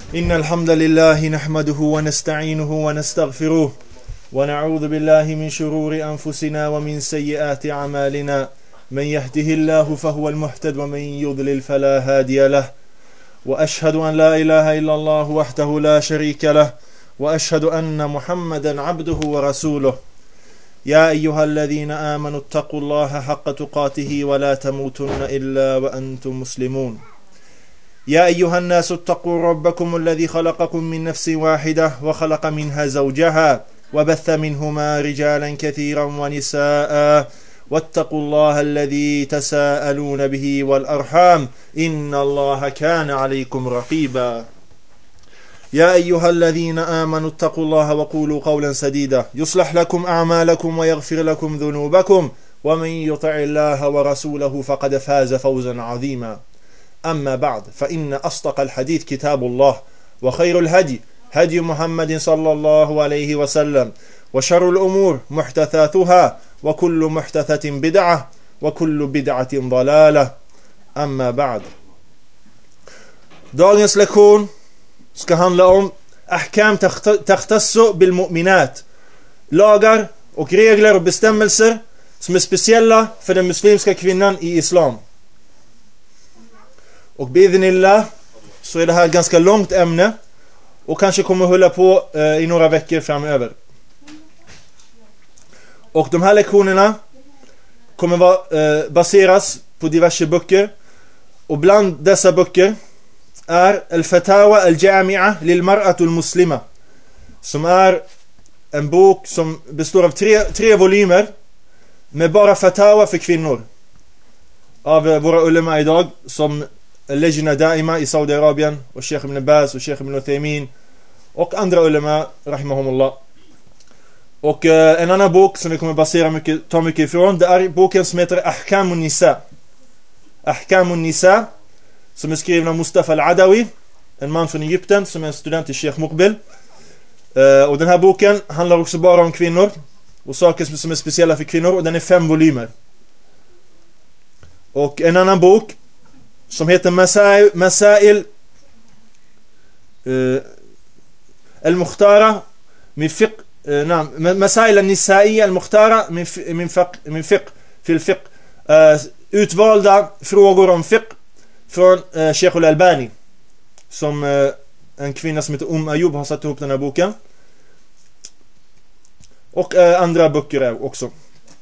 إن الحمد لله نحمده ونستعينه ونستغفره ونعوذ بالله من شرور أنفسنا ومن سيئات أعمالنا من يهده الله فهو المهتد ومن يضلل فلا هادي له وأشهد أن لا إله إلا الله وحده لا شريك له وأشهد أن محمدا عبده ورسوله يا أيها الذين آمنوا اتقوا الله حق تقاته ولا تموتن إلا وأنتم مسلمون يا أيها الناس اتقوا ربكم الذي خلقكم من نفس واحدة وخلق منها زوجها وبث منهما رجالا كثيرا ونساء واتقوا الله الذي تساءلون به والأرحام إن الله كان عليكم رقيبا يا أيها الذين آمنوا اتقوا الله وقولوا قولا سديدا يصلح لكم أعمالكم ويغفر لكم ذنوبكم ومن يطع الله ورسوله فقد فاز فوزا عظيما أما بعد فإن أصدق الحديث كتاب الله وخير الهدي هدي محمد صلى الله عليه وسلم وشر الأمور محدثاتها وكل محدثة بدعة وكل بدعة ضلالة أما بعد. Dagens lektion ska handla om ahkam takhtassu bil mu'minat, lagar och regler och bestämmelser som är speciella för den muslimska kvinnan i islam. Och bi'idhnillah så är det här ett ganska långt ämne och kanske kommer att hålla på i några veckor framöver. Och de här lektionerna kommer vara baseras på diverse böcker. Och bland dessa böcker är Al-Fatawa Al-Jami'a Lil-Mar'atu Al-Muslima, som är en bok som består av tre volymer med bara fatawa för kvinnor av våra ulema idag, som Lejna Daima i Saudiarabien och Sheikh Ibn Baz och Sheikh Ibn Uthaymin och andra ulema rahimahumullah. Och en annan bok som vi kommer ta mycket ifrån, det är boken som heter Ahkamun Nisa. Ahkamun Nisa, som är skriven av Mustafa Al-Adawi, en man från Egypten som är en student i Sheikh Muqbil. Och den här boken handlar också bara om kvinnor och saker som är speciella för kvinnor, och den är 5 volymer. Och en annan bok som heter Masail Al-Mukhtara min fiqh, Masail Al-Nisaiya Al-Mukhtara min fiqh fil fiqh, utvalda frågor om fiqh från Sheikh Al-Albani, som en kvinna som heter Ayub har satt ihop den här boken, och andra böcker också.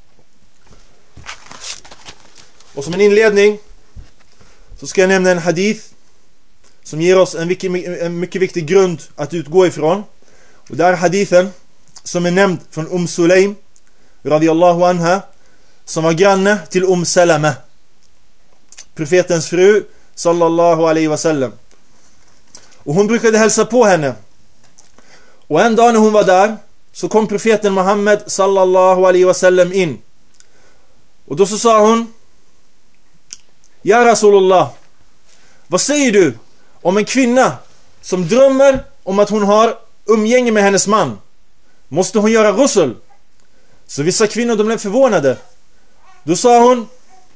Och som en inledning så ska jag nämna en hadith som ger oss en mycket viktig grund att utgå ifrån. Och det är hadithen som är nämnd från Sulaym radiyallahu anha, som var granne till Salama, profetens fru sallallahu alaihi wasallam. Och hon brukade hälsa på henne. Och en dag när hon var där så kom profeten Muhammed sallallahu alaihi wasallam in. Och då så sa hon: Ja Rasulullah, vad säger du om en kvinna som drömmer om att hon har umgänge med hennes man? Måste hon göra ghusl? Så vissa kvinnor, de blev förvånade. Då sa hon,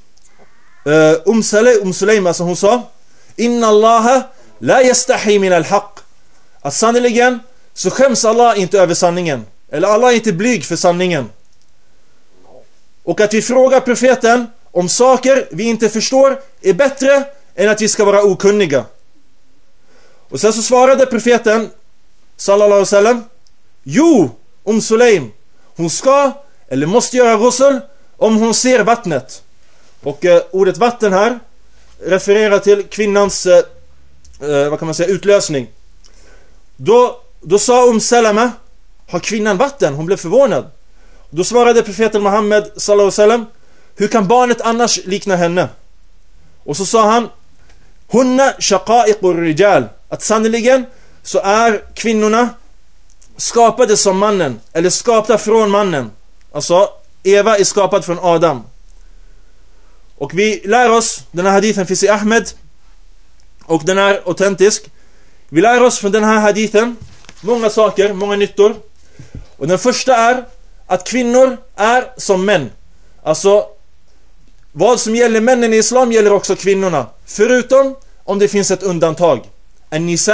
Sulaym, alltså hon sa: Inna Allaha la yastahi min al-haq. Att sannoliken så skäms Allah inte över sanningen, eller Allah är inte blyg för sanningen. Och att vi frågar profeten om saker vi inte förstår är bättre än att vi ska vara okunniga. Och sen så svarade profeten sallallahu alaihi wasallam: Jo, Sulaym, hon ska eller måste göra ghusl om hon ser vattnet. Och ordet vatten här refererar till kvinnans vad kan man säga, utlösning. Då sa Salama: Har kvinnan vatten? Hon blev förvånad. Då svarade profeten Muhammed sallallahu alaihi wasallam: Hur kan barnet annars likna henne? Och så sa han: Hunna shaqa'iqur rijal. Att sannoliken så är kvinnorna skapade som mannen, eller skapta från mannen. Alltså Eva är skapad från Adam. Och vi lär oss, den här hadithen finns i Ahmed och den är autentisk. Vi lär oss från den här hadithen många saker, många nyttor. Och den första är att kvinnor är som män. Alltså vad som gäller männen i islam gäller också kvinnorna, förutom om det finns ett undantag. En nisa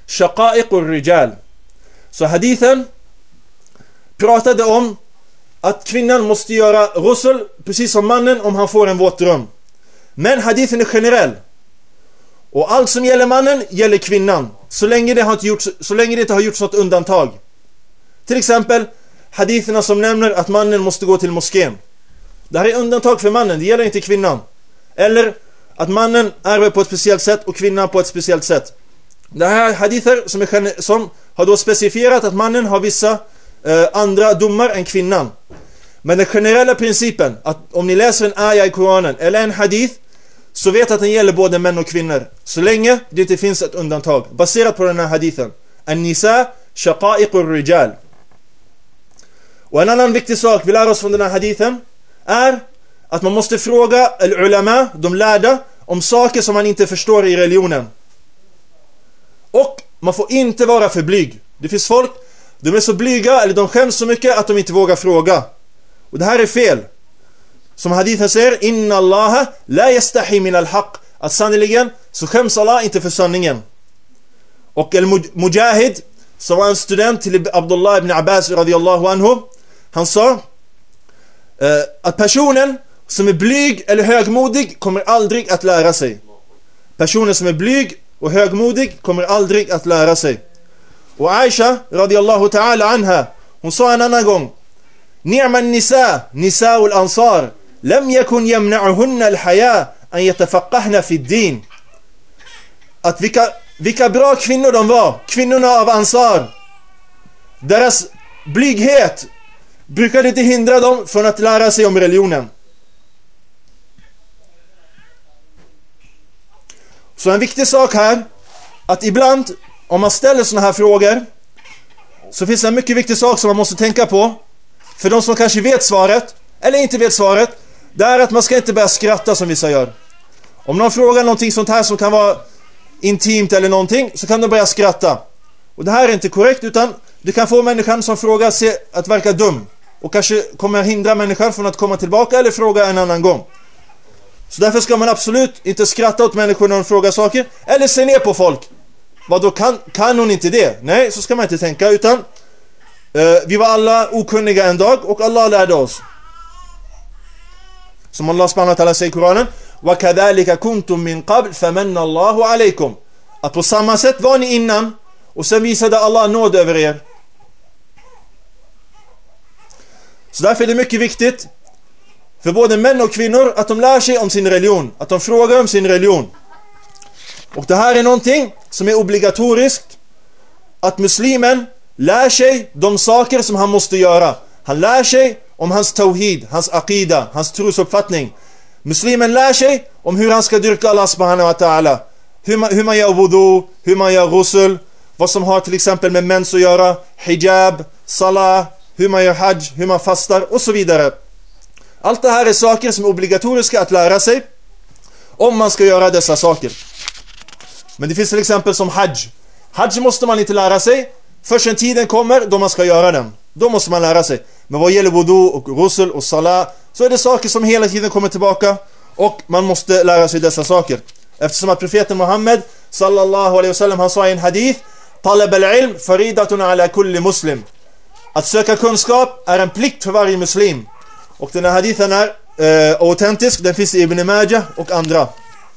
shaqa'iqur rijal. Så hadithen pratade om att kvinnan måste göra ghusl precis som mannen om han får en våt dröm. Men hadithen är generell. Och allt som gäller mannen gäller kvinnan, så länge det inte har gjorts något undantag. Till exempel haditherna som nämner att mannen måste gå till moskén. Det här är undantag för mannen, det gäller inte kvinnan. Eller att mannen är på ett speciellt sätt och kvinnan på ett speciellt sätt. Det här är hadither som har då specifierat att mannen har vissa andra domar än kvinnan. Men den generella principen att om ni läser en ayah i Koranen eller en hadith, så vet att den gäller både män och kvinnor, så länge det inte finns ett undantag baserat på den här hadithen. An-nisa shaqa'iqur rijal. Och en annan viktig sak vi lär oss från den här hadithen är att man måste fråga al-ulama, de lärda, om saker som man inte förstår i religionen. Och man får inte vara för blyg. Det finns folk, de är så blyga eller de skäms så mycket att de inte vågar fråga. Och det här är fel. Som hadithen säger, inna allaha la yastahi min al-haq, att sannoliken så skäms Allah inte för sanningen. Och al-Mujahid, som var en student till Abdullah ibn Abbas radiyallahu anhu, han sa att personen som är blyg eller högmodig kommer aldrig att lära sig. Personen som är blyg och högmodig kommer aldrig att lära sig. Och Aisha radiyallahu ta'ala anha, hon sa en annan gång, ni'man nisa, nisa'ul ansar, lam yakun yamna'uhunna al-haya an yatafaqqahna fi ad-din. Att vilka bra kvinnor de var, kvinnorna av Ansar. Deras blyghet brukade inte hindra dem från att lära sig om religionen. Så en viktig sak här, att ibland om man ställer såna här frågor, så finns det en mycket viktig sak som man måste tänka på. För de som kanske vet svaret eller inte vet svaret, det är att man ska inte börja skratta som vissa gör. Om någon frågar någonting sånt här som kan vara intimt eller någonting, så kan de börja skratta. Och det här är inte korrekt, utan det kan få människan som frågar se att verka dum, och kanske kommer hindra människan från att komma tillbaka eller fråga en annan gång. Så därför ska man absolut inte skratta åt människor när de frågar saker, eller se ner på folk. Vad då, kan hon inte det? Nej, så ska man inte tänka, utan vi var alla okunniga en dag och Allah lärde oss. Som Allah subhanahu wa ta'ala säger i Koranen, وَكَذَلِكَ كُنْتُم مِّن قَبْلِ فَمَنَّ اللَّهُ عَلَيْكُمْ. Att på samma sätt var ni innan, och sen visade Allah nåd över er. Så därför är det mycket viktigt för både män och kvinnor att de lär sig om sin religion, att de frågar om sin religion. Och det här är någonting som är obligatoriskt, att muslimen lär sig de saker som han måste göra. Han lär sig om hans tawhid, hans aqida, hans trosuppfattning. Muslimen lär sig om hur han ska dyrka Allah subhanahu wa ta'ala, hur man gör wudu, hur man gör ghusl, vad som har till exempel med mens att göra, hijab, salah, hur man gör hajj, hur man fastar och så vidare. Allt det här är saker som är obligatoriska att lära sig om man ska göra dessa saker. Men det finns till exempel som hajj. Hajj måste man inte lära sig förrän tiden kommer då man ska göra den. Då måste man lära sig. Men vad gäller wudu och ghusl och salah, så är det saker som hela tiden kommer tillbaka, och man måste lära sig dessa saker. Eftersom att profeten Muhammed sallallahu alaihi wasallam, han sa i en hadith, talab al-ilm faridatun ala kulli muslim. Att söka kunskap är en plikt för varje muslim. Och den här hadithen är autentisk, den finns i Ibn Majah och andra.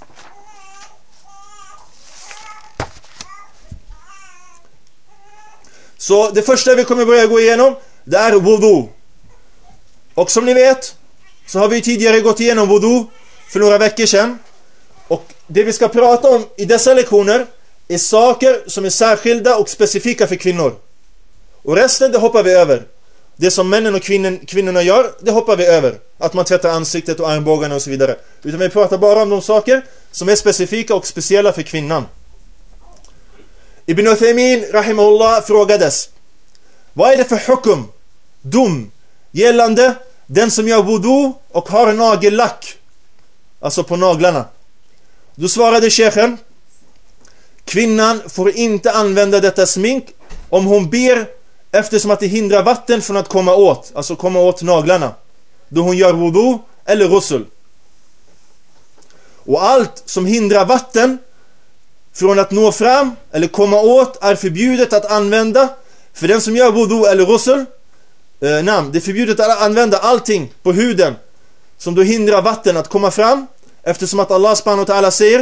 Så det första vi kommer börja gå igenom, det är wudu. Och som ni vet så har vi tidigare gått igenom wudu för några veckor sedan. Och det vi ska prata om i dessa lektioner är saker som är särskilda och specifika för kvinnor. Och resten, det hoppar vi över. Det som männen och kvinnorna gör, det hoppar vi över. Att man tvättar ansiktet och armbågarna och så vidare. Utan vi pratar bara om de saker som är specifika och speciella för kvinnan. Ibn Uthaymin rahimahullah frågades: vad är det för hukum, dom, gällande den som gör wudu och har nagellack, alltså på naglarna? Då svarade sheikhen: kvinnan får inte använda detta smink om hon ber, eftersom att det hindrar vatten från att komma åt, alltså komma åt naglarna, då hon gör wudu eller ghusl. Och allt som hindrar vatten från att nå fram eller komma åt är förbjudet att använda för den som gör wudu eller ghusl. Det är förbjudet att använda allting på huden som då hindrar vatten att komma fram, eftersom att Allah subhanahu wa ta'ala säger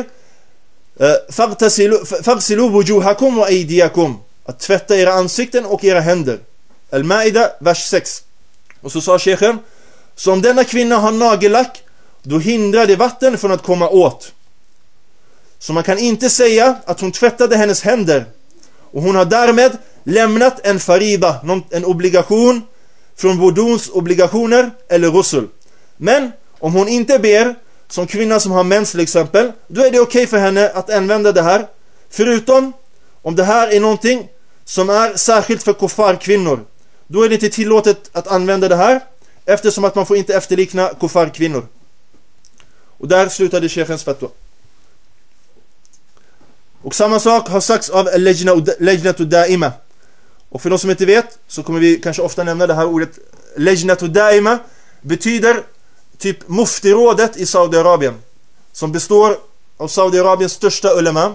faghsilu wujuhakum wa aydiyakum, att tvätta era ansikten och era händer. Al-Maida vers 6. Och så sa sheikhen, så om denna kvinna har nagellack, då hindrar det vatten från att komma åt. Så man kan inte säga att hon tvättade hennes händer, och hon har därmed lämnat en farida, en obligation från wuduns obligationer eller ghusl. Men om hon inte ber, som kvinna som har mens till exempel, då är det okej för henne att använda det här, förutom om det här är någonting som är särskilt för kuffar-kvinnor. Då är det inte tillåtet att använda det här, eftersom att man får inte efterlikna kuffar-kvinnor. Och där slutade sheikhens fatwa. Och samma sak har sagts av Lejnatu Daima. Och för de som inte vet, så kommer vi kanske ofta nämna det här ordet. Lejnatu Daima betyder typ muftirådet i Saudiarabien, som består av Saudiarabiens största ulema.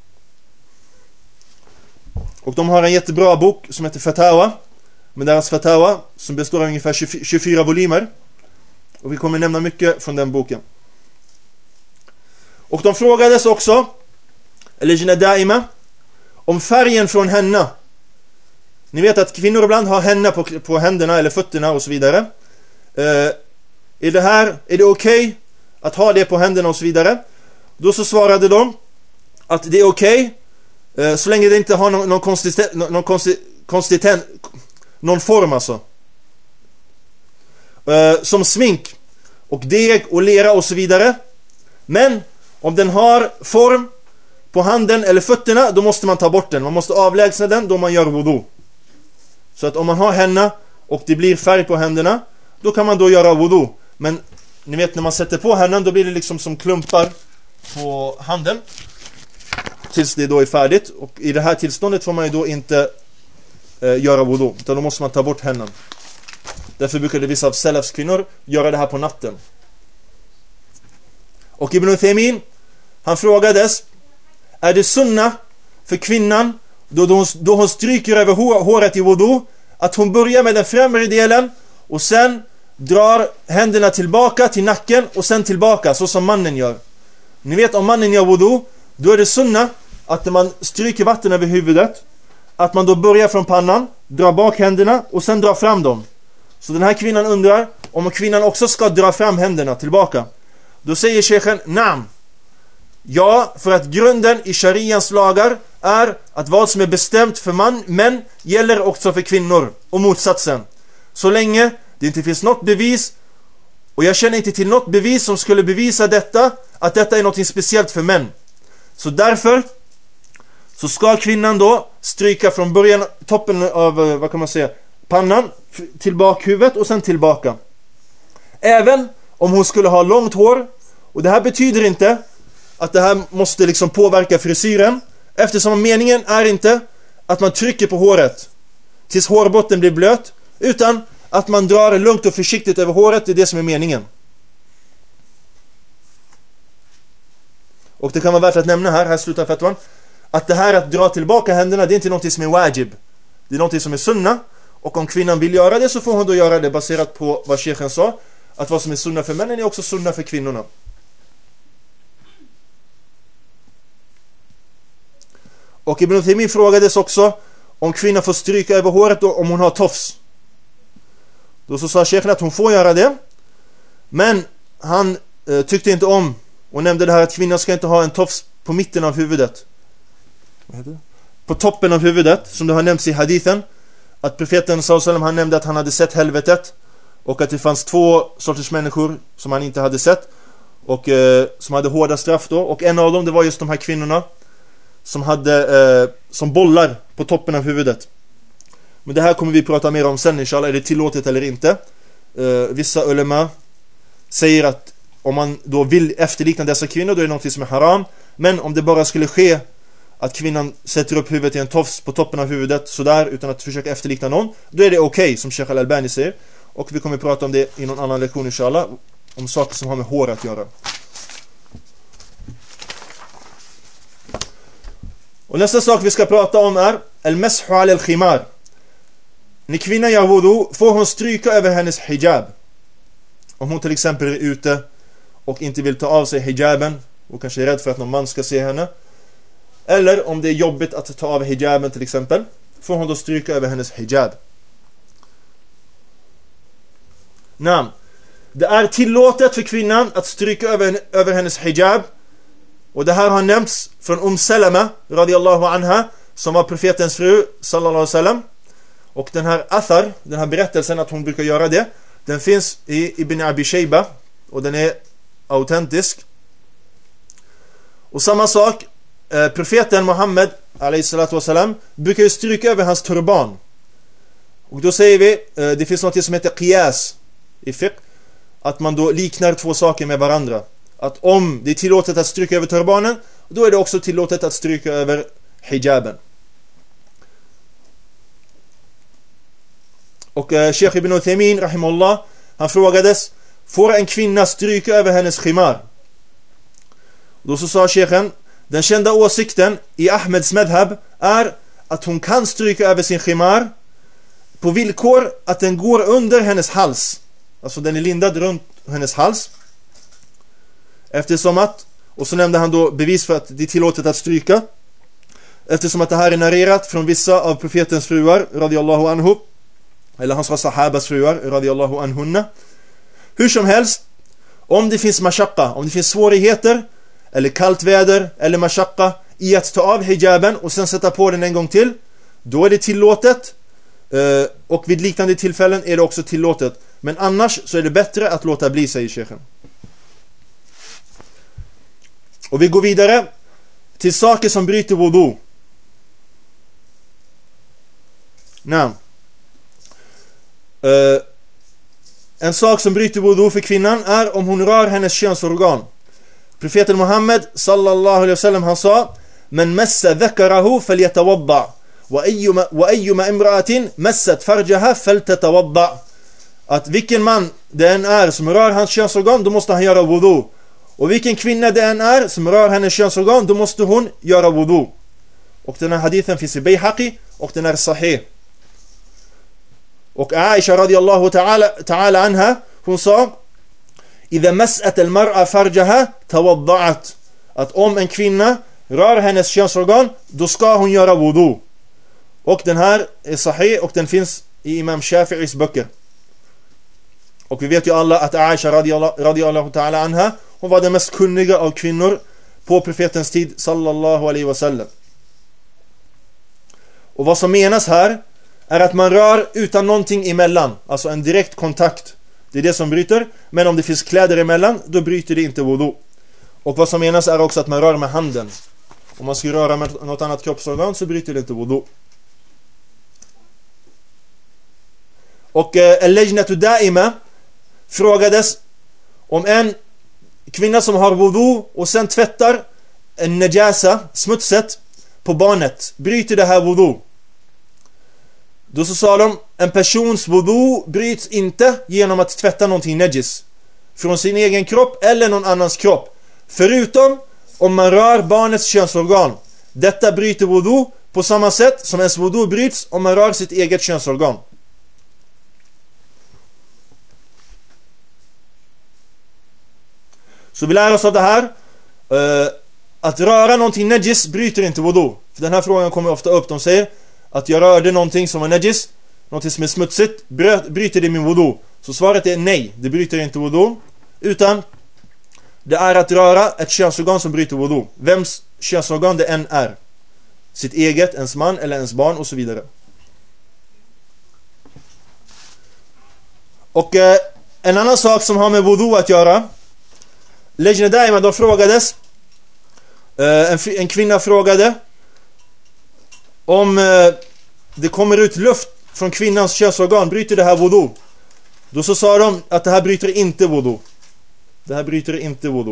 Och de har en jättebra bok som heter Fatawa, med deras Fatawa, som består av ungefär 24 volymer. Och vi kommer nämna mycket från den boken. Och de frågades också, Lejna Daima, om färgen från henna. Ni vet att kvinnor ibland har henna på händerna eller fötterna och så vidare. Är det okej att ha det på händerna och så vidare? Då så svarade de att det är okej, så länge det inte har någon form alltså. Som smink och deg och lera och så vidare. Men om den har form på handen eller fötterna, då måste man ta bort den. Man måste avlägsna den då man gör wudu. Så att om man har henna och det blir färg på händerna, då kan man då göra wudu. Men ni vet, när man sätter på hennan, då blir det liksom som klumpar på handen tills det då är färdigt. Och i det här tillståndet får man ju då inte göra wudu, utan då måste man ta bort hennan. Därför brukade vissa av Salafs kvinnor göra det här på natten. Och Ibn Uthaymin, han frågades, är det sunna för kvinnan då hon stryker över håret i wudu, att hon börjar med den främre delen och sen drar händerna tillbaka till nacken och sen tillbaka, så som mannen gör. Ni vet, om mannen gör wudu, då är det sunna att när man stryker vatten över huvudet, att man då börjar från pannan, drar bak händerna och sen drar fram dem. Så den här kvinnan undrar om kvinnan också ska dra fram händerna tillbaka. Då säger sheikhen, naam. Ja, för att grunden i sharians lagar är att vad som är bestämt för män gäller också för kvinnor, och motsatsen. Så länge det inte finns något bevis, och jag känner inte till något bevis som skulle bevisa detta, att detta är något speciellt för män. Så därför så ska kvinnan då stryka från början, toppen av, vad kan man säga, pannan till bakhuvudet och sen tillbaka. Även om hon skulle ha långt hår, och det här betyder inte att det här måste liksom påverka frisyren, eftersom meningen är inte att man trycker på håret tills hårbotten blir blöt, utan att man drar lugnt och försiktigt över håret. Det är det som är meningen. Och det kan vara värt att nämna här slutar fatwan, att det här att dra tillbaka händerna, det är inte något som är wajib. Det är något som är sunna, och om kvinnan vill göra det så får hon då göra det, baserat på vad sheikhen sa, att vad som är sunna för männen är också sunna för kvinnorna. Och Ibn Uthaymin frågades också om kvinnan får stryka över håret då, om hon har tofs. Då så sa sheikhen att hon får göra det, men han tyckte inte om och nämnde det här att kvinnan ska inte ha en tofs på mitten av huvudet. Vad heter det? På toppen av huvudet, som det har nämnts i hadithen, att profeten sallallahu, han nämnde att han hade sett helvetet, och att det fanns två sorters människor som han inte hade sett, och som hade hårda straff då, och en av dem, det var just de här kvinnorna som hade som bollar på toppen av huvudet. Men det här kommer vi prata mer om sen, inshallah. Är det tillåtet eller inte? Vissa ulema säger att om man då vill efterlikna dessa kvinnor, då är det något som är haram. Men om det bara skulle ske att kvinnan sätter upp huvudet i en tofs på toppen av huvudet sådär, utan att försöka efterlikna någon, då är det okej, som Sheikh Al-Albani säger. Och vi kommer prata om det i någon annan lektion, inshallah, om saker som har med hår att göra. Och nästa sak vi ska prata om är al-mashu ala al-khimar. När kvinnan gör wudu får hon stryka över hennes hijab. Om hon till exempel är ute och inte vill ta av sig hijaben och kanske är rädd för att någon man ska se henne. Eller om det är jobbigt att ta av hijaben till exempel, får hon då stryka över hennes hijab. Namn. Det är tillåtet för kvinnan att stryka över hennes hijab. Och det här har nämnts från Salama radiyallahu anha, som var profetens fru sallallahu alaihi wasallam. Och den här athar, den här berättelsen att hon brukar göra det, den finns i Ibn Abi Shayba och den är autentisk. Och samma sak, profeten Muhammed alayhi salatu wasalam brukar ju stryka över hans turban. Och då säger vi, det finns något som heter qiyas i fiqh, att man då liknar två saker med varandra. Att om det är tillåtet att stryka över turbanen, då är det också tillåtet att stryka över hijaben. Och Sheikh Ibn Uthaymin rahimahullah, han frågades: får en kvinna stryka över hennes khimar? Då så sa Sheikhen: den kända åsikten i Ahmeds madhab är att hon kan stryka över sin khimar på villkor att den går under hennes hals. Alltså den är lindad runt hennes hals. Eftersom att, och så nämnde han då bevis för att det är tillåtet att stryka, eftersom att det här är narrerat från vissa av profetens fruar radiyallahu anhu, eller hans sahabas fruar radiyallahu anhunna. Hur som helst, om det finns mashaqqa, om det finns svårigheter eller kallt väder eller mashaqqa i att ta av hijaben och sen sätta på den en gång till, då är det tillåtet. Och vid liknande tillfällen är det också tillåtet. Men annars så är det bättre att låta bli, säger Sheikhen. Och vi går vidare till saker som bryter wudu. En sak som bryter wudu för kvinnan är om hon rör hennes könsorgan. Profeten Muhammed sallallahu alaihi wasallam, han sa: "Men massa dhakarahu falyatawadda wa ayyuma imra'atin massat farjaha faltatawadda." Att vilken man det än är som rör hans könsorgan, då måste han göra wudu. Och vilken kvinna det än är som rör hennes könsorgan, då måste hon göra wudu. Och den här hadithen finns i Bayhaqi och den är sahih. Och Aisha radiyallahu ta'ala anha, hon sa: "Idha mas'at al-mar'a farjaha tawadda'at." Att om en kvinna rör hennes könsorgan, då ska hon göra wudu. Och den här är sahih och den finns i Imam Shafi'is böcker. Och vi vet ju alla att Aisha radiyallahu ta'ala anha, hon var den mest kunniga av kvinnor på profetens tid sallallahu alaihi wasallam. Och vad som menas här är att man rör utan någonting emellan, alltså en direkt kontakt. Det är det som bryter. Men om det finns kläder emellan, då bryter det inte wudu. Och vad som menas är också att man rör med handen. Om man ska röra med något annat kroppsorgan, så bryter det inte wudu. Och al-lajnatu da'ima frågades om en kvinna som har wudu och sen tvättar en najasa, smutset, på barnet, bryter det här wudu? Då så sa de: en persons wudu bryts inte genom att tvätta någonting najis från sin egen kropp eller någon annans kropp, förutom om man rör barnets könsorgan. Detta bryter wudu på samma sätt som ens wudu bryts om man rör sitt eget könsorgan. Så vi lär oss av det här, att röra någonting najis bryter inte wudu. För den här frågan kommer ofta upp. De säger att jag rörde någonting som var najis, någonting som är smutsigt, bryter det min wudu? Så svaret är nej, det bryter inte wudu, utan det är att röra ett könsorgan som bryter wudu. Vems könsorgan det än är, sitt eget, ens man eller ens barn och så vidare. Och en annan sak som har med wudu att göra, Lajna Daima, de frågades, en kvinna frågade om det kommer ut luft från kvinnans könsorgan, bryter det här wudu? Då så sa de att det här bryter inte wudu. Det här bryter inte wudu.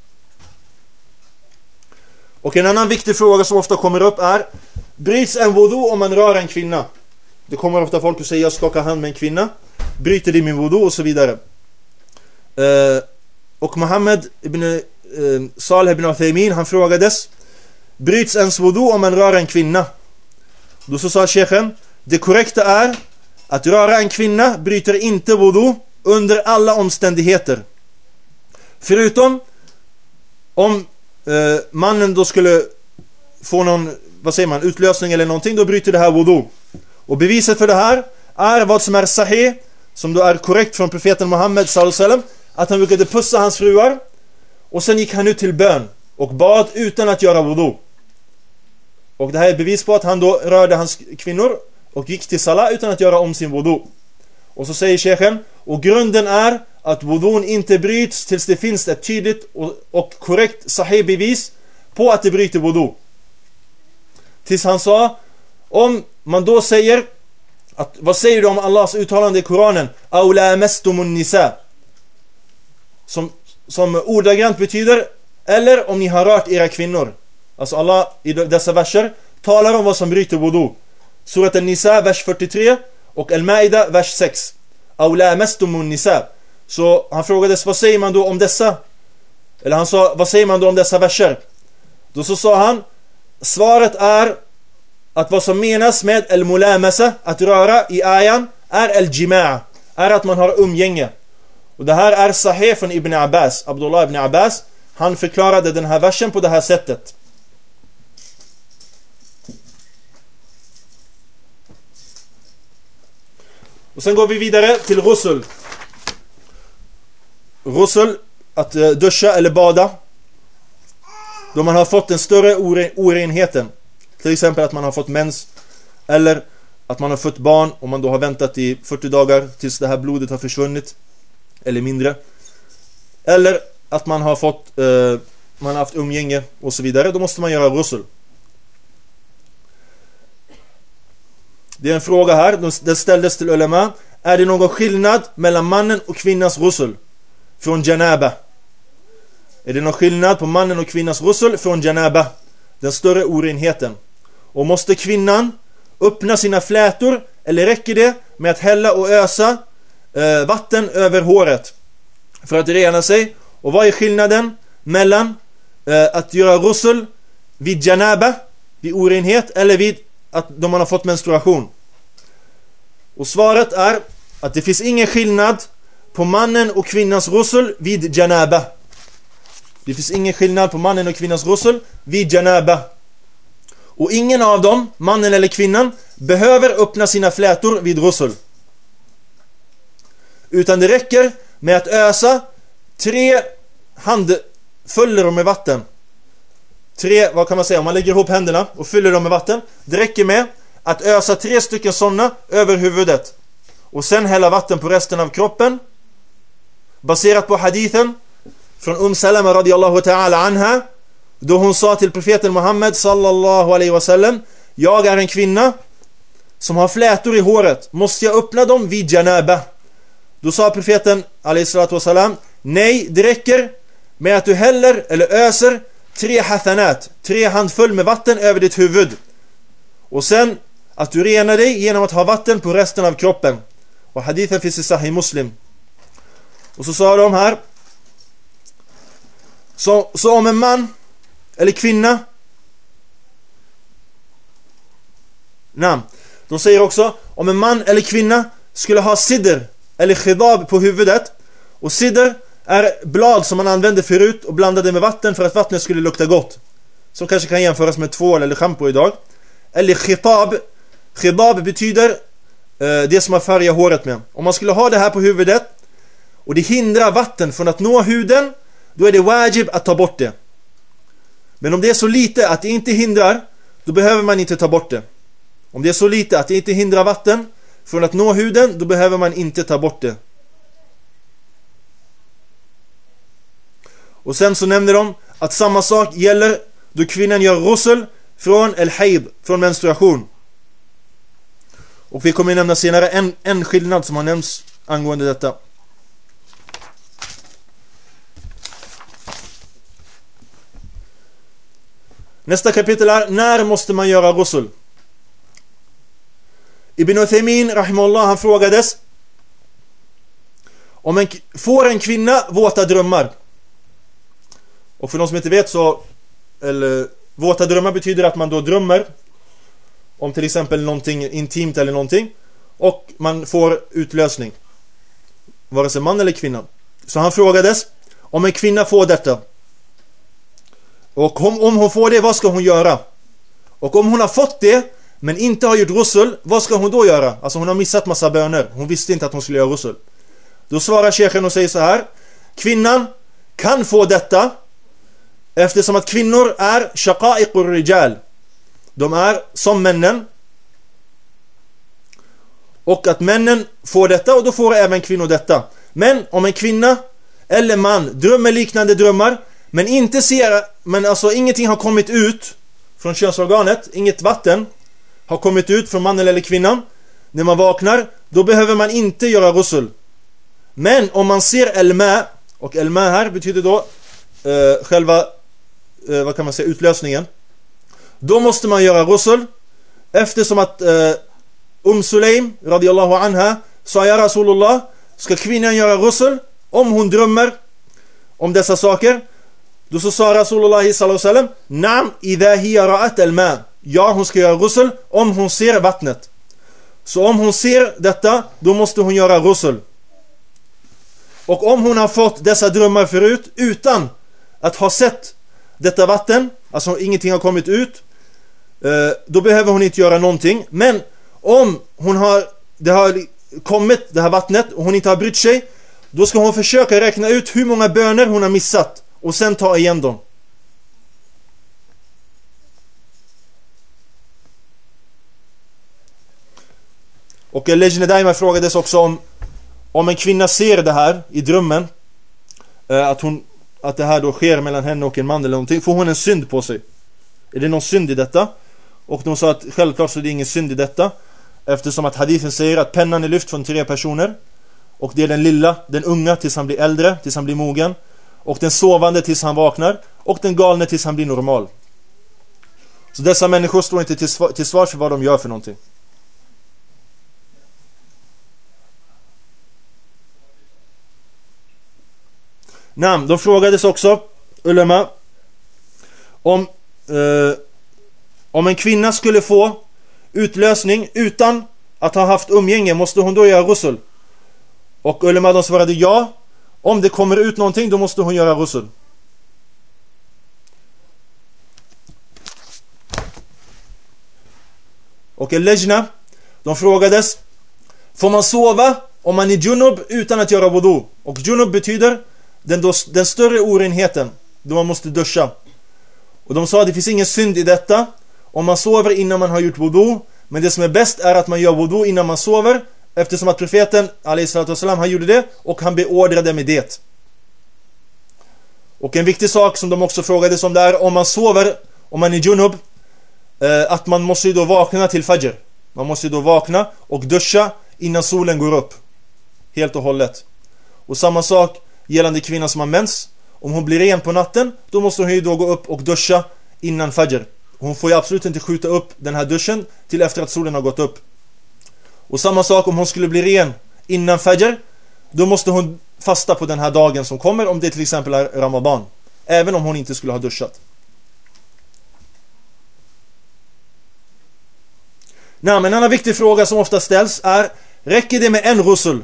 Och en annan viktig fråga som ofta kommer upp är: bryts en wudu om man rör en kvinna? Det kommer ofta folk att säga: jag skakar hand med en kvinna, bryter det min wudu? Och så vidare. Och Muhammad ibn Salih ibn Uthaymin, han frågades bryts ens wudu om man rör en kvinna? Då så sa sheikhen, det korrekta är att röra en kvinna bryter inte wudu under alla omständigheter. Förutom om mannen då skulle få någon, utlösning eller någonting, då bryter det här wudu. Och beviset för det här är vad som är sahih, som då är korrekt från profeten Muhammed sallallahu alaihi wasallam, att han brukade pussa hans fruar och sen gick han ut till bön och bad utan att göra wudu. Och det här är bevis på att han då rörde hans kvinnor och gick till salat utan att göra om sin wudu. Och så säger sheikhen, och grunden är att wudun inte bryts tills det finns ett tydligt och korrekt sahih bevis på att det bryter wudu. Tills han sa, om man då säger att, vad säger du om Allahs uttalande i Koranen, aula mastumun nisa, som ordagrant betyder, eller om ni har rört era kvinnor. Alltså Allah i dessa verser talar om vad som bryter wudu. Surat An-Nisa vers 43 och Al-Maida vers 6. Aula mastumun nisa. Så han frågades, vad säger man då om dessa? Eller han sa, vad säger man då om dessa verser? Då så sa han, svaret är att vad som menas med al-mulamasa, att röra i ayan, är al-jima'a, är att man har umgänge. Och det här är sahih från Ibn Abbas, Abdullah ibn Abbas. Han förklarade den här versen på det här sättet. Och sen går vi vidare till ghusl. Ghusl, att duscha eller bada då man har fått en större orenheten. Till exempel att man har fått mens, eller att man har fått barn och man då har väntat i 40 dagar tills det här blodet har försvunnit eller mindre. Eller att man har fått man har haft umgänge och så vidare. Då måste man göra ghusl. Det är en fråga här, den ställdes till ulema. Är det någon skillnad mellan mannen och kvinnans ghusl från janaba? Är det någon skillnad på mannen och kvinnans ghusl från janaba, den större orenheten? Och måste kvinnan öppna sina flätor, eller räcker det med att hälla och ösa vatten över håret för att rena sig? Och vad är skillnaden mellan att göra ghusl vid janaba, vid orenhet, eller vid att de man har fått menstruation? Och svaret är att det finns ingen skillnad på mannen och kvinnans ghusl vid janaba. Det finns ingen skillnad på mannen och kvinnans ghusl vid janaba. Och ingen av dem, mannen eller kvinnan, behöver öppna sina flätor vid ghusl. Utan det räcker med att ösa 3 handfuller med vatten. 3, vad kan man säga, om man lägger ihop händerna och fyller dem med vatten. Det räcker med att ösa 3 stycken sådana över huvudet. Och sen hälla vatten på resten av kroppen. Baserat på hadithen från Salama radiyallahu ta'ala anha, då hon sa till profeten Muhammed sallallahu alaihi wasallam, jag är en kvinna som har flätor i håret, måste jag öppna dem vid janaba? Då sa profeten alaihi salatu wasallam, nej, det räcker med att du häller eller öser 3 hathanat, 3 handfull med vatten över ditt huvud. Och sen att du renar dig genom att ha vatten på resten av kroppen. Och hadithen finns i Sahih Muslim. Och så sa de här, så om en man eller kvinna, de säger också, om en man eller kvinna skulle ha sidr eller khidab på huvudet, och sidr är blad som man använde förut och blandade med vatten för att vattnet skulle lukta gott, som kanske kan jämföras med tvål eller shampoo idag. Eller khidab betyder det som man färgar håret med. Om man skulle ha det här på huvudet och det hindrar vatten från att nå huden, då är det wajib att ta bort det. Men om det är så lite att det inte hindrar, då behöver man inte ta bort det. Om det är så lite att det inte hindrar vatten från att nå huden, då behöver man inte ta bort det. Och sen så nämner de att samma sak gäller då kvinnan gör ghusl från al-hayd, från menstruation. Och vi kommer nämna senare en skillnad som har nämnts angående detta. Nästa kapitel är, när måste man göra ghusl? Ibn Uthaymin rahimahullah, han frågades, får en kvinna våta drömmar? Och för de som inte vet så, eller Våta drömmar betyder att man då drömmer om till exempel någonting intimt eller någonting, och man får utlösning, vare sig man eller kvinna. Så han frågades om en kvinna får detta, och om hon får det, vad ska hon göra? Och om hon har fått det men inte har gjort rusul, vad ska hon då göra? Alltså hon har missat massa böner, hon visste inte att hon skulle göra rusul. Då svarar sheikhen och säger så här: kvinnan kan få detta eftersom att kvinnor är shaqa'iqur rijal, de är som männen, och att männen får detta, och då får även kvinnor detta. Men om en kvinna eller man drömmer liknande drömmar men inte ser, men alltså ingenting har kommit ut från könsorganet, inget vatten har kommit ut från mannen eller kvinnan när man vaknar, då behöver man inte göra rusul. Men om man ser elma, och elma här betyder då själva vad kan man säga, utlösningen, då måste man göra rusul, eftersom att Sulaim radiyallahu anha sa: ja Rasulullah, ska kvinnan göra rusul om hon drömmer om dessa saker? Då så sa Rasulullah sallallahu alaihi wasallam: Naam, idha hiya ra'at al-ma. Ja, hon ska göra rusul om hon ser vattnet. Så om hon ser detta, då måste hon göra rusul. Och om hon har fått dessa drömmar förut utan att ha sett detta vatten, alltså ingenting har kommit ut, då behöver hon inte göra någonting. Men om det har kommit det här vattnet och hon inte har brytt sig, då ska hon försöka räkna ut hur många böner hon har missat och sen ta igen dem. Och Lejne Daima frågades också om en kvinna ser det här i drömmen, att det här då sker mellan henne och en man eller någonting, får hon en synd på sig? Är det någon synd i detta? Och de sa att självklart så är det ingen synd i detta, eftersom att hadithen säger att pennan är lyft från 3 personer, och det är den lilla, den unga tills han blir äldre, tills han blir mogen, och den sovande tills han vaknar, och den galne tills han blir normal. Så dessa människor står inte till svars för vad de gör för någonting. De frågades också, ulema, om en kvinna skulle få utlösning utan att ha haft umgänge, måste hon då göra rusul? Och ulema, de svarade ja. Om det kommer ut någonting, då måste hon göra rusul. Och Lejna, de frågades: får man sova om man är junub utan att göra wudu? Och junub betyder den större orenheten, då man måste duscha. Och de sa att det finns ingen synd i detta om man sover innan man har gjort wudu, men det som är bäst är att man gör wudu innan man sover, eftersom att profeten alaihissalam, han gjorde det, och han beordrade med det. Och en viktig sak som de också frågades om, det är om man sover, om man är junub, att man måste ju då vakna till fajr. Man måste ju då vakna och duscha innan solen går upp helt och hållet. Och samma sak gällande kvinnan som har mens. Om hon blir ren på natten, då måste hon ju då gå upp och duscha innan fajr. Hon får ju absolut inte skjuta upp den här duschen till efter att solen har gått upp. Och samma sak om hon skulle bli ren innan fajr, då måste hon fasta på den här dagen som kommer, om det till exempel är Ramadan, även om hon inte skulle ha duschat. En annan viktig fråga som ofta ställs är: räcker det med en rusul?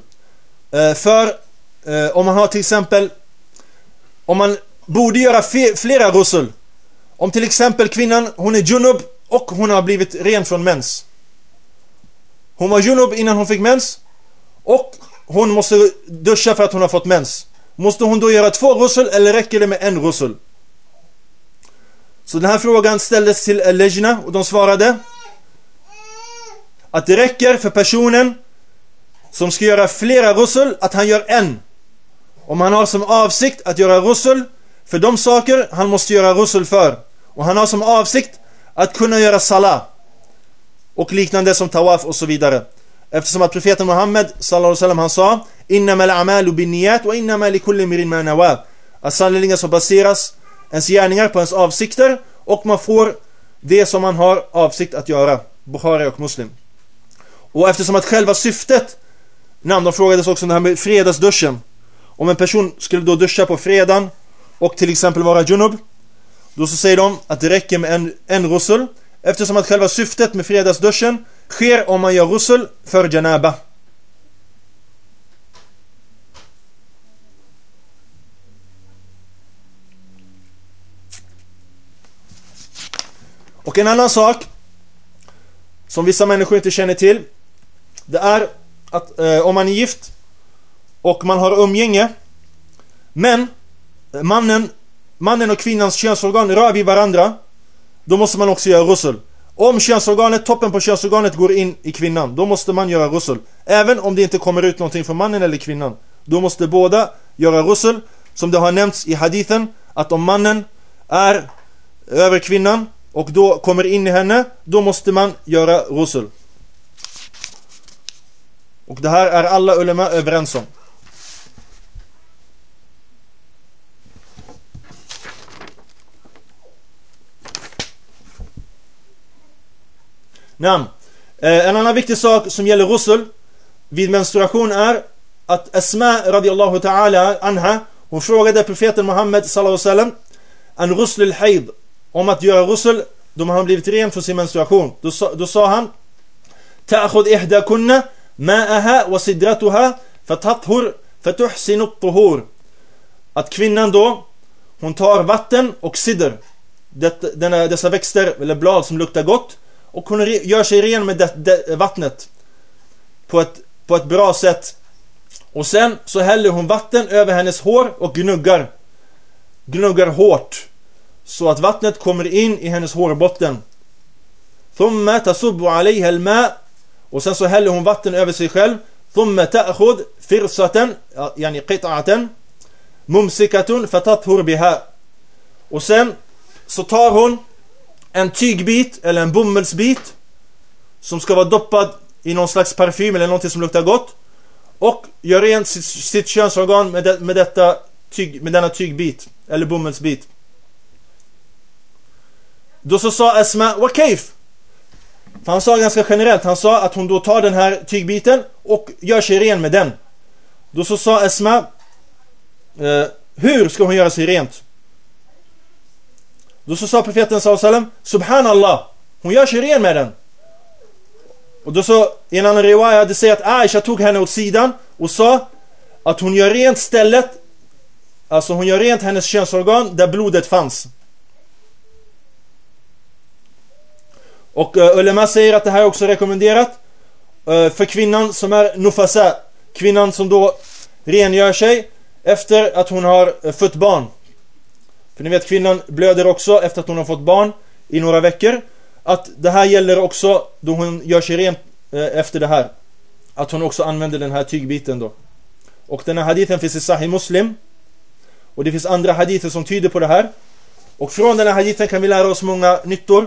Om man har till exempel, om man borde göra flera rusul. Om till exempel kvinnan, hon är junub och hon har blivit ren från mens. Hon var junub innan hon fick mens, och hon måste duscha för att hon har fått mens. Måste hon då göra 2 rusul eller räcker det med en rusul? Så den här frågan ställdes till Lejna, och de svarade att det räcker för personen som ska göra flera rusul att han gör en. Om han har som avsikt att göra rusul för de saker han måste göra rusul för, och han har som avsikt att kunna göra salah och liknande som tawaf och så vidare, eftersom att profeten Muhammed sallallahu alaihi wasallam, han sa: innamal a'malu binniyat wa innamal likulli imrin ma nawa. Att sannolikt så baseras ens gärningar på ens avsikter, och man får det som man har avsikt att göra. Bukhari och Muslim. Och eftersom att själva syftet, de frågades också om det här med fredagsduschen. Om en person skulle då duscha på fredagen och till exempel vara junub, Då så säger de att det räcker med en rusul, eftersom att själva syftet med fredagsduschen sker om man gör rusul för janaba. Och en annan sak som vissa människor inte känner till, det är att om man är gift och man har umgänge, men mannen och kvinnans könsorgan rör vid varandra, då måste man också göra rusul. Om toppen på könsorganet går in i kvinnan, då måste man göra rusul. Även om det inte kommer ut någonting från mannen eller kvinnan, då måste båda göra rusul. Som det har nämnts i hadithen, att om mannen är över kvinnan och då kommer in i henne, då måste man göra rusul. Och det här är alla ulema överens om. En annan viktig sak som gäller rusul vid menstruation är att Asma radiyallahu ta'ala anha, hon frågade profeten Muhammed sallallahu alaihi wasallam an rusl al-hayd, om att göra rusul då man har blivit ren för sin menstruation. Då sa han: ta'khud ihdakunna ma'aha wa sidratuha fatathur fatuhsinu at-tuhur. Att kvinnan då, hon tar vatten och sidr, dessa växter eller blad som luktar gott, och hon gör sig ren med vattnet på ett bra sätt. Och sen så häller hon vatten över hennes hår och gnuggar hårt så att vattnet kommer in i hennes hårbotten. Thumma tasubbu alayha al-ma, och sen så häller hon vatten över sig själv. Thumma ta'khud firsatan, yani qit'atan mumsikatun fatathur biha. Och sen så tar hon en tygbit eller en bomullsbit som ska vara doppad i någon slags parfym eller någonting som luktar gott, och gör rent sitt könsorgan med denna tygbit eller bomullsbit. Då så sa Asma: wa kayf? För han sa ganska generellt, han sa att hon då tar den här tygbiten och gör sig ren med den. Då så sa Asma: hur ska hon göra sig rent? Då så sa profeten sallallahu alaihi wasallam: subhanallah, hon gör sig ren med den. Och då så i en annan riwaya, det säger att Aisha tog henne åt sidan och sa att hon gör rent stället, alltså hon gör rent hennes könsorgan där blodet fanns. Och ulema säger att det här är också rekommenderat för kvinnan som är nufasa, kvinnan som då rengör sig efter att hon har fött barn. För ni vet, kvinnan blöder också efter att hon har fått barn i några veckor. Att det här gäller också då hon gör sig ren efter det här, att hon också använder den här tygbiten då. Och den här hadithen finns i Sahih Muslim, och det finns andra hadither som tyder på det här. Och från den här hadithen kan vi lära oss många nyttor.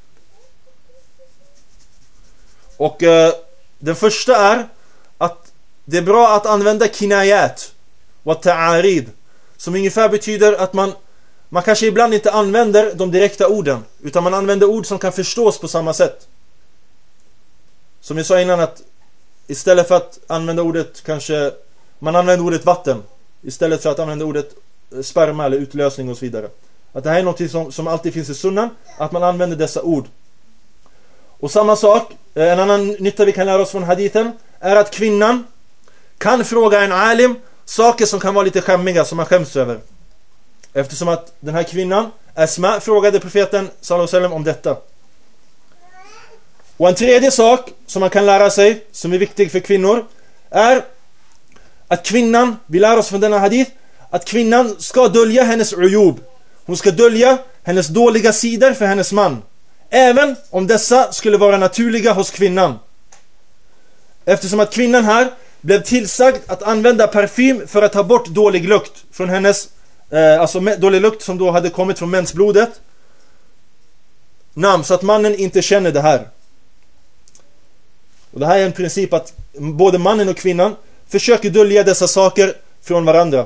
Och den första är att det är bra att använda kinayat och ta'arid, som ungefär betyder att man kanske ibland inte använder de direkta orden, utan man använder ord som kan förstås på samma sätt. Som vi sa innan, att istället för att använda ordet, kanske man använder ordet vatten istället för att använda ordet sperma eller utlösning och så vidare. Att det här är något som alltid finns i sunnan, att man använder dessa ord. Och samma sak, en annan nytta vi kan lära oss från hadithen är att kvinnan kan fråga en alim saker som kan vara lite skämmiga, som man skäms över. Eftersom att den här kvinnan, Asma, frågade profeten sallallahu alaihi wasallam om detta. Och en tredje sak som man kan lära sig, som är viktig för kvinnor, är att kvinnan, vi lär oss från denna hadith, att kvinnan ska dölja hennes uyub. Hon ska dölja hennes dåliga sidor för hennes man, även om dessa skulle vara naturliga hos kvinnan. Eftersom att kvinnan här blev tillsagd att använda parfym för att ta bort dålig lukt från hennes, alltså dålig lukt som då hade kommit från mensblodet, så att mannen inte känner det här. Och det här är en princip att både mannen och kvinnan försöker dölja dessa saker från varandra.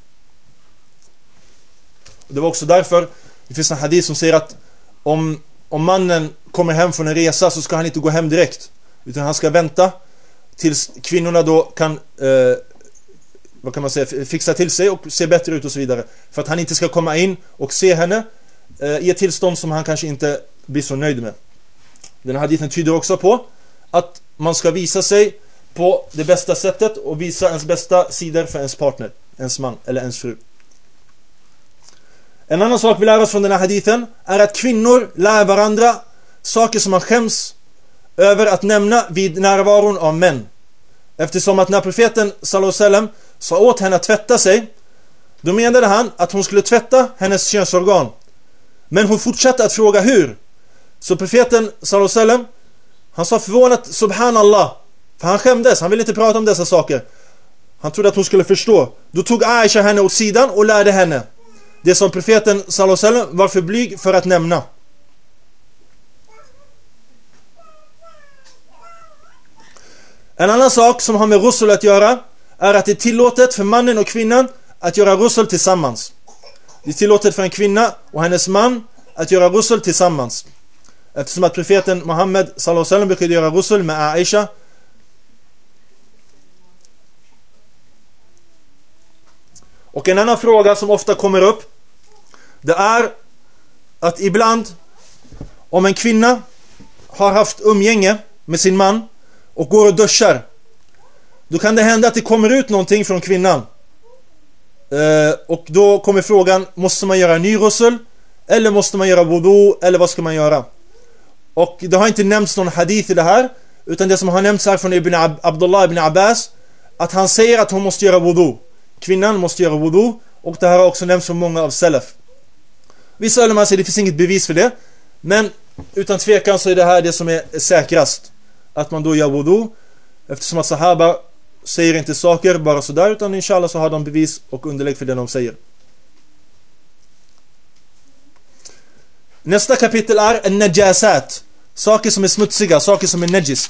Det var också därför det finns en hadith som säger att om mannen kommer hem från en resa, så ska han inte gå hem direkt, utan han ska vänta tills kvinnorna då kan vad kan man säga, fixa till sig och se bättre ut och så vidare, för att han inte ska komma in och se henne i ett tillstånd som han kanske inte blir så nöjd med. Den här hadithen tyder också på att man ska visa sig på det bästa sättet och visa ens bästa sidor för ens partner, ens man eller ens fru. En annan sak vi lär oss från den här hadithen är att kvinnor lär varandra saker som man skäms över att nämna vid närvaron av män. Eftersom att när profeten sallallahu alaihi wasallam sa åt henne att tvätta sig, då menade han att hon skulle tvätta hennes könsorgan. Men hon fortsatte att fråga hur. Så profeten sallallahu alaihi wasallam, han sa förvånat subhanallah, för han skämdes, han ville inte prata om dessa saker. Han trodde att hon skulle förstå. Då tog Aisha henne åt sidan och lärde henne det som profeten sallallahu alaihi wasallam var för blyg för att nämna. En annan sak som har med rusul att göra är att det är tillåtet för mannen och kvinnan att göra rusul tillsammans. Det är tillåtet för en kvinna och hennes man att göra rusul tillsammans. Eftersom att profeten Muhammed sallallahu alaihi wasallam brukade göra rusul med Aisha. Och en annan fråga som ofta kommer upp, det är att ibland om en kvinna har haft umgänge med sin man och går och duschar, då kan det hända att det kommer ut någonting från kvinnan. Och då kommer frågan, måste man göra ny rusul eller måste man göra wudu eller vad ska man göra? Och det har inte nämnts någon hadith i det här, utan det som har nämnts här från Abdullah ibn Abbas, att han säger att hon måste göra wudu. Kvinnan måste göra wudu, och det här har också nämnts från många av salaf. Vissa ulama säger det finns inget bevis för det, men utan tvekan så är det här det som är säkrast, att man då gör wudu, eftersom att sahaba säger inte saker bara sådär, utan inshallah så har de bevis och underlägg för det de säger. Nästa kapitel är en-najasat, saker som är smutsiga, saker som är najis.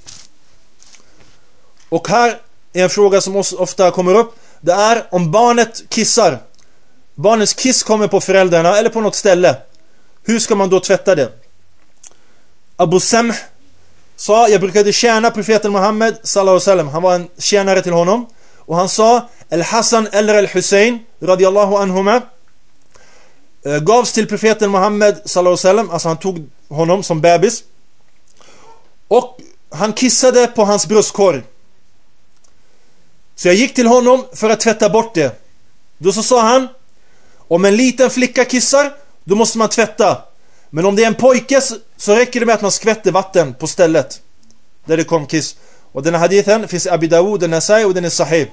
Och här är en fråga som ofta kommer upp, det är om barnet kissar. Barnets kiss kommer på föräldrarna eller på något ställe. Hur ska man då tvätta det? Abu Samh sa, jag brukade tjäna profeten Muhammed sallallahu alaihi wasallam. Han var en tjänare till honom. Och han sa, Al-Hassan eller Al-Hussein radiyallahu anhuma gavs till profeten Muhammed sallallahu alaihi wasallam. Alltså han tog honom som bebis. Och han kissade på hans bröstkorg. Så jag gick till honom för att tvätta bort det. Då så sa han, om en liten flicka kissar, då måste man tvätta. Men om det är en pojke så räcker det med att man skvätter vatten på stället där det kom kiss. Och den här hadithen finns i Abi Dawud, den Nasai och den är sahih.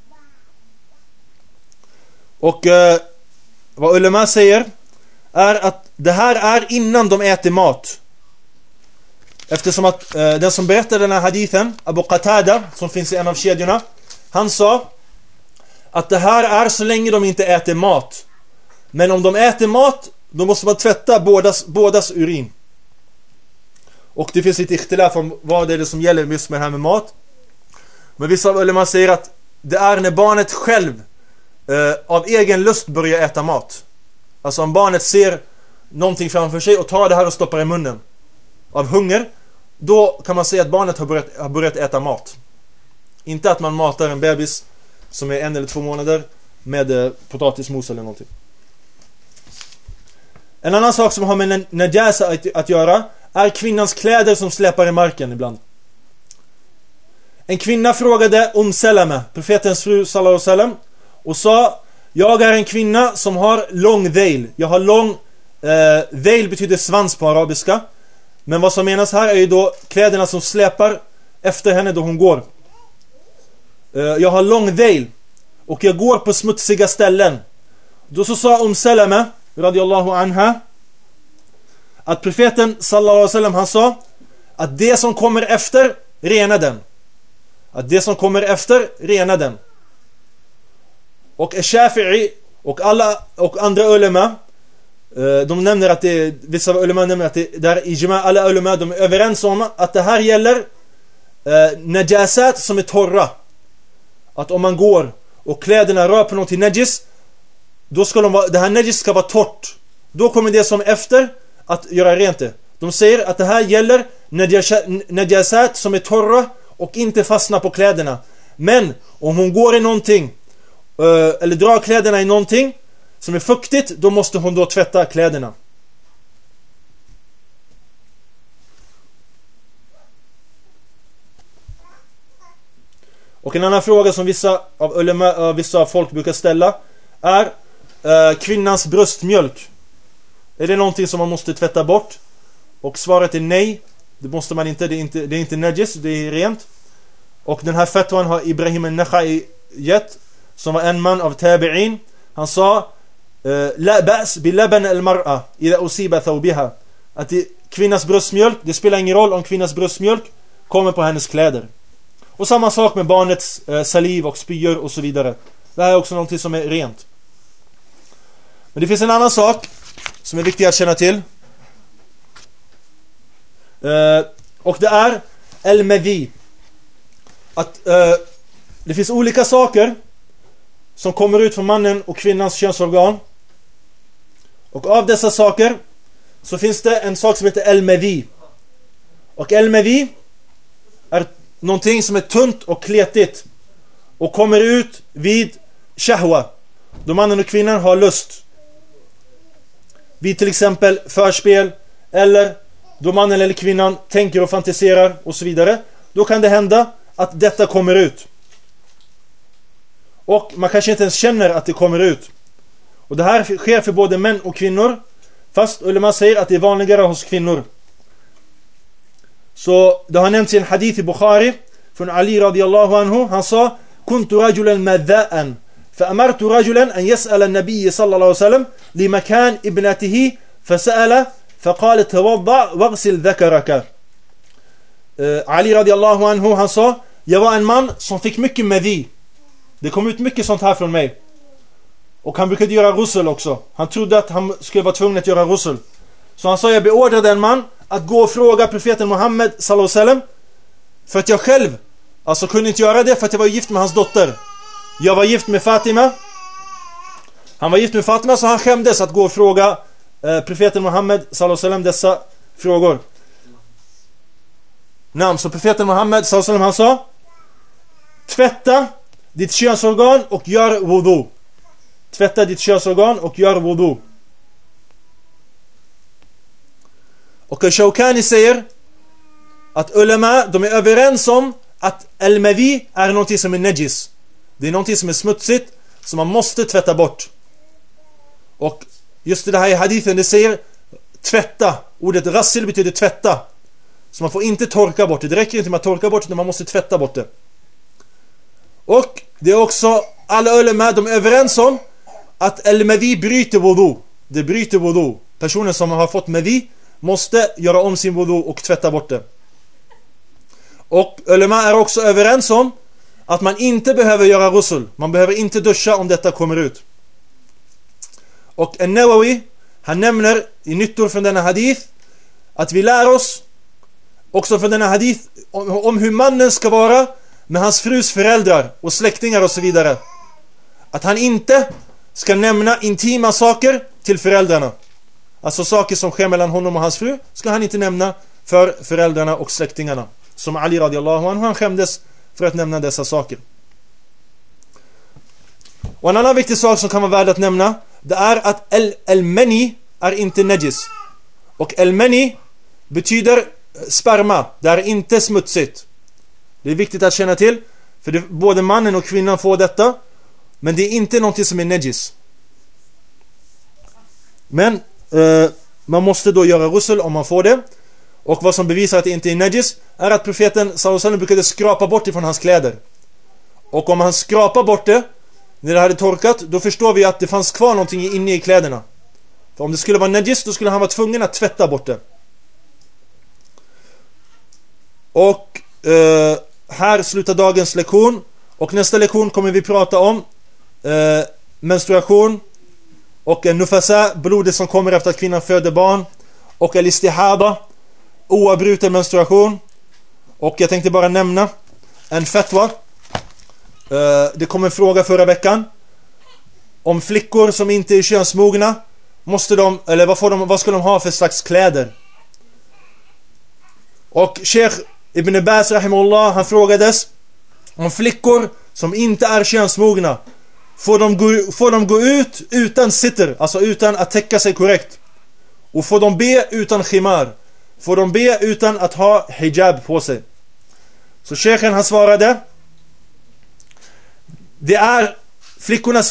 Och vad ulama säger är att det här är innan de äter mat. Eftersom att den som berättade den här hadithen, Abu Qatada, som finns i en av kedjorna, han sa att det här är så länge de inte äter mat. Men om de äter mat, då måste man tvätta bådas urin. Och det finns lite ikhtilaf om vad det är som gäller just med det här med mat. Men vissa ulama säger att det är när barnet själv av egen lust börjar äta mat. Alltså om barnet ser någonting framför sig och tar det här och stoppar i munnen av hunger, då kan man säga att barnet har börjat äta mat. Inte att man matar en bebis som är 1 eller 2 månader med potatismos eller någonting. En annan sak som har med najasa att göra är kvinnans kläder som släpar i marken ibland. En kvinna frågade Salama, profetens fru sallallahu alaihi wasallam, och sa, jag är en kvinna som har lång veil. Jag har lång veil betyder svans på arabiska. Men vad som menas här är ju då kläderna som släpar efter henne då hon går. Jag har lång veil och jag går på smutsiga ställen. Då så sa Salama radiyallahu anha att profeten sallallahu alaihi wasallam, han sa att det som kommer efter rena den. Att det som kommer efter rena den. Och Shafi'i och andra ulema, de nämner att vissa ulema nämner att det där ijma, alla ulema, de är överens om att det här gäller najasat som är torra. Att om man går och kläderna rör på något najis, då ska det här najis ska vara torrt. Då kommer det som efter att göra rent det. De säger att det här gäller najasat som är torra och inte fastnar på kläderna. Men om hon går i någonting eller drar kläderna i någonting som är fuktigt, då måste hon då tvätta kläderna. Och en annan fråga som vissa folk brukar ställa är kvinnans bröstmjölk. Är det någonting som man måste tvätta bort? Och svaret är nej. Det måste man inte. Det är inte najis, det är rent. Och den här fatwan har Ibrahim al-Nakhai gett, som var en man av tabi'in. Han sa la ba's bi laban al-mar'a idha usiba thawbiha. Att kvinnans bröstmjölk, det spelar ingen roll om kvinnans bröstmjölk kommer på hennes kläder. Och samma sak med barnets saliv och spyor och så vidare. Det här är också något som är rent. Men det finns en annan sak som är viktig att känna till. Och det är al-madhi. Att det finns olika saker som kommer ut från mannen och kvinnans könsorgan. Och av dessa saker så finns det en sak som heter al-madhi. Och al-madhi är någonting som är tunt och kletigt och kommer ut vid shahwa, då mannen och kvinnan har lust. Vid till exempel förspel, eller då mannen eller kvinnan tänker och fantiserar och så vidare. Då kan det hända att detta kommer ut. Och man kanske inte ens känner att det kommer ut. Och det här sker för både män och kvinnor. Fast man säger att det är vanligare hos kvinnor. Så det har nämnts i en hadith i Bukhari från Ali radiyallahu anhu. Han sa: kuntu rajulan madha'an فأمرت رجلا أن يسأل النبي صلى الله عليه وسلم لمكان ابنته فسأل فقال توضع واغسل ذكرك. Ali radiyallahu anhu, han sa: jag var en man som fick mycket madhi. Det kom ut mycket sånt här från mig. Och han brukade göra rusul också. Han trodde att han skulle vara tvungen att göra rusul. Så han sa: jag beordrade en man att gå och fråga profeten Muhammed sallallahu alaihi wasallam, för att jag själv kunde inte göra det, för att jag var gift med hans dotter. Jag var gift med Fatima. Han var gift med Fatima, så han skämdes att gå och fråga profeten Muhammed sallallahu alaihi wasallam dessa frågor. Så profeten Muhammed sallallahu alaihi wasallam, han sa: tvätta ditt könsorgan och gör wudu. Tvätta ditt könsorgan och gör wudu. Och Shawkani säger att ulama, de är överens om att al-madhi är någonting som är najis. Det är någonting som är smutsigt, som man måste tvätta bort. Och just det här i hadithen, det säger tvätta. Ordet rassil betyder tvätta. Så man får inte torka bort det. Det räcker inte med att torka bort det, man måste tvätta bort det. Och det är också alla ulama, de är överens om att al-madhi bryter wudu. Det bryter wudu. Personen som har fått madhi måste göra om sin wudu och tvätta bort det. Och ulama är också överens om att man inte behöver göra rusul. Man behöver inte duscha om detta kommer ut. Och An-Nawawi, han nämner i nyttor från denna hadith att vi lär oss också från denna hadith om hur mannen ska vara med hans frus föräldrar och släktingar och så vidare. Att han inte ska nämna intima saker till föräldrarna. Alltså saker som sker mellan honom och hans fru ska han inte nämna för föräldrarna och släktingarna. Som Ali radiyallahu anhu, han skämdes för att nämna dessa saker. Och en annan viktig sak som kan vara värd att nämna, det är att al-mani är inte najis. Och al-mani betyder sperma. Det är inte smutsigt. Det är viktigt att känna till, för både mannen och kvinnan får detta, men det är inte någonting som är najis. Men man måste då göra rusul om man får det. Och vad som bevisar att det inte är najis är att profeten sallallahu alaihi wasallam brukade skrapa bort det från hans kläder. Och om han skrapar bort det när det hade torkat, då förstår vi att det fanns kvar någonting inne i kläderna. För om det skulle vara najis, då skulle han vara tvungen att tvätta bort det. Och här slutar dagens lektion. Och nästa lektion kommer vi prata om menstruation och nufasa, blodet som kommer efter att kvinnan föder barn, och al-istihada, oavbruten menstruation. Och jag tänkte bara nämna en fatwa. Det kom en fråga förra veckan om flickor som inte är könsmogna, måste de, eller vad ska de ha för slags kläder? Och Sheikh Ibn Baz rahimahullah, han frågades om flickor som inte är könsmogna, får de gå ut utan sitter, alltså utan att täcka sig korrekt. Och får de be utan khimar. Får de be utan att ha hijab på sig. Så sheikhen han svarade: det är flickans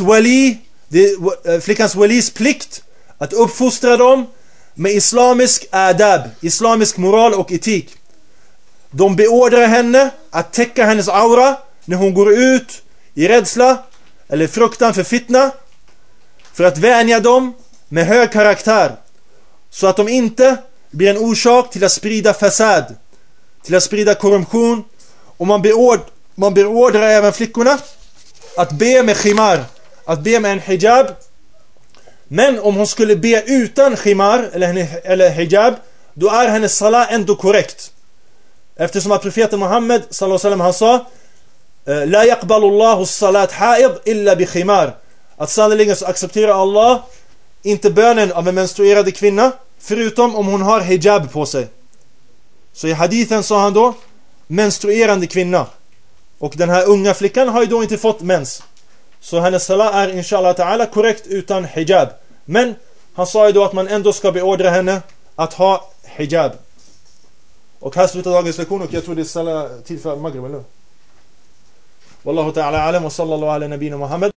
walis plikt att uppfostra dem med islamisk adab, islamisk moral och etik. De beordrar henne att täcka hennes aura när hon går ut i rädsla eller fruktan för fitna, för att vänja dem med hög karaktär, så att de inte blir en orsak till att sprida fasad, till att sprida korruption. Och man beordrar även flickorna att be med khimar, att be med en hijab. Men om hon skulle be utan khimar eller hijab, då är hennes salat ändå korrekt. Eftersom att profeten Muhammed sallallahu alaihi wasallam han sa: la yaqbalu Allahu salat haid illa bi khimar. Att sannoliken så accepterar Allah inte bönen av en menstruerade kvinna förutom om hon har hijab på sig. Så i hadithen sa han då menstruerande kvinna. Och den här unga flickan har ju då inte fått mens. Så hennes salat är inshallah ta'ala korrekt utan hijab. Men han sa ju då att man ändå ska beordra henne att ha hijab. Och här slutar dagens lektion, och jag tror det är salat tid för maghrib, eller? Wallahu ta'ala alam, wa sallallahu ala nabina Muhammad.